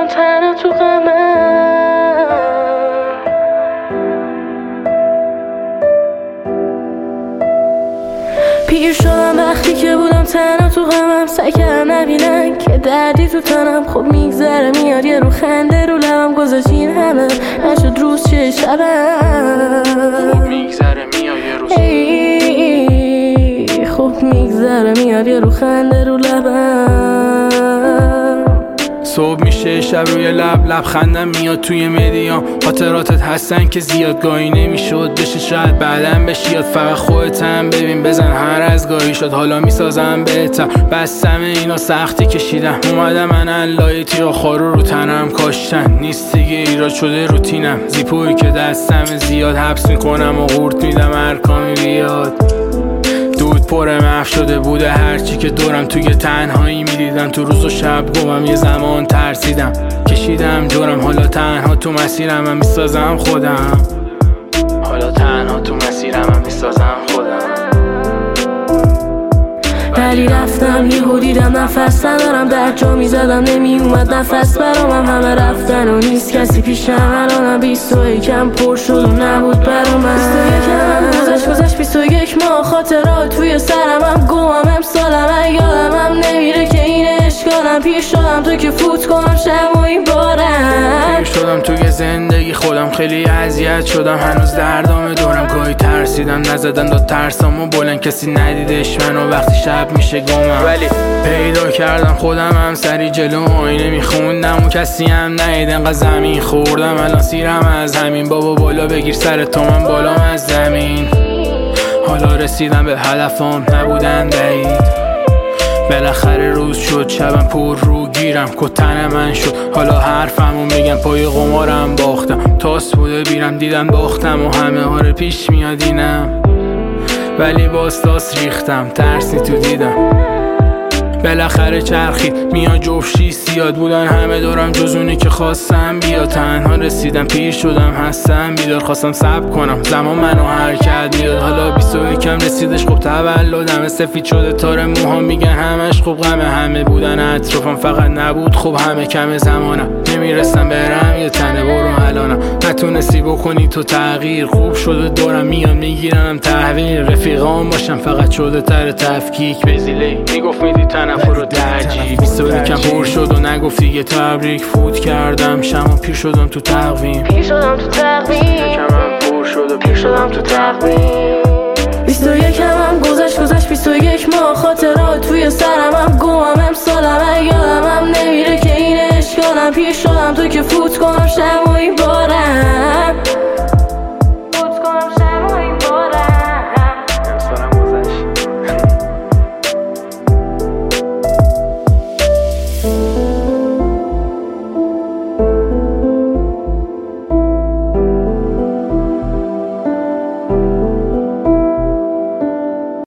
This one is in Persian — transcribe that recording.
تنها تو غمم، پیر شدم وقتی که بودم تنها تو غمم. سعی کردم نبینن که دردی تو تنم. خب میگذره میاد یه رو خنده رو لبم، گذاشت این همه نشد روز چه شبم. خب میگذره میاد یه روز، خب میگذره میاد یه رو خنده رو لبم. صبح میشه شب روی لبخندم میاد توی مدیام. خاطراتت هستن که زیاد گاهی نمیشد بشه، شاید بعدم بشیاد. فقط خودتم ببین بزن هر از گاهی شد. حالا میسازم بهتر، بستم اینا سختی کشیدم. اومدم من علایتی آخارو رو تنم کاشتن. نیست دیگه ایراد شده روتینم، زیپویی که دستم زیاد حبس میکنم و قورت میدم هر کامی بیاد. دود پر محو شده بوده هرچی که دورم، توی تنهایی میدیدم. تو روز و شب گمم یه زمان ترسیدم، کشیدم جورم. حالا تنها تو مسیرم هم میسازم خودم، حالا تنها تو مسیرم هم میسازم خودم. ولی رفتم یهو دیدم نفس ندارم، در جا میزدم نمی اومد نفس برامم. همه رفتن و نیست کسی پیشم، الانم 21 پر شد و نبود برام. 21 گذشت 21 ماه خاطرات توی سرم هم گمم. امسالم یادم نمیره که این اشکالم. پیر شدم تو که فوت کنم شب و این بارم. پیر شدم توی زندگی خودم، خیلی اذیت شدم. هنوز دردام دورم، گاهی ترسیدم نزدن دو ترسامو بلند. کسی ندیدش منو وقتی شب میشه گمم. ولی پیدا کردم خودم، هم سری جلو آینه میخوندم و کسی هم ندید. انقدر زمین خوردم الان سیرم از همین. بابا بالا بگیر سر تو، من بالام از زمین. حالا رسیدم به هدفم، نبودن بعید. بالاخره روز شد، شبم پر رو گیرم. کتن من شد، حالا حرفمو میگم. پای قمارم باختم، تاس بوده بیرم. دیدم باختم و همه آره پیش میاد اینم. ولی باز تاس ریختم، ترسی تو دیدم. بالاخره چرخید میاد جفشی سیاد بودن همه دورم جز اونی که خواستم بیا. تنها رسیدم پیر شدم هستم بیدار، خواستم صبر کنم زمان منو حرکت بیاد. حالا 21 رسیدش خب تولدم، سفید شده تار موهام میگن همش خوب. غم همه بودن اطرافم فقط نبود خوب، همه کم زمانم نمیرسم برم یه تنه برو الانم. نتونستی بکنی تو تغییر، خوب شده دورم میان میگیرنم تحویل. رفیقام باشم فقط شده تر تفکیک بزیلی، میگفت میدی تنفر رو درجی. 21 پر شد و نگفتی یه تبریک. فوت کردم شما پیر شدم تو تقویم، پیر شدم تو تقویم. پر شد و پیر شدم تو تقویم. 21 هم گذشت 21 ماه خاطرات توی سرم هم گمم. امسالم یادم نمیره که این اشکالم. پیر شدم تو که فوت کنم شب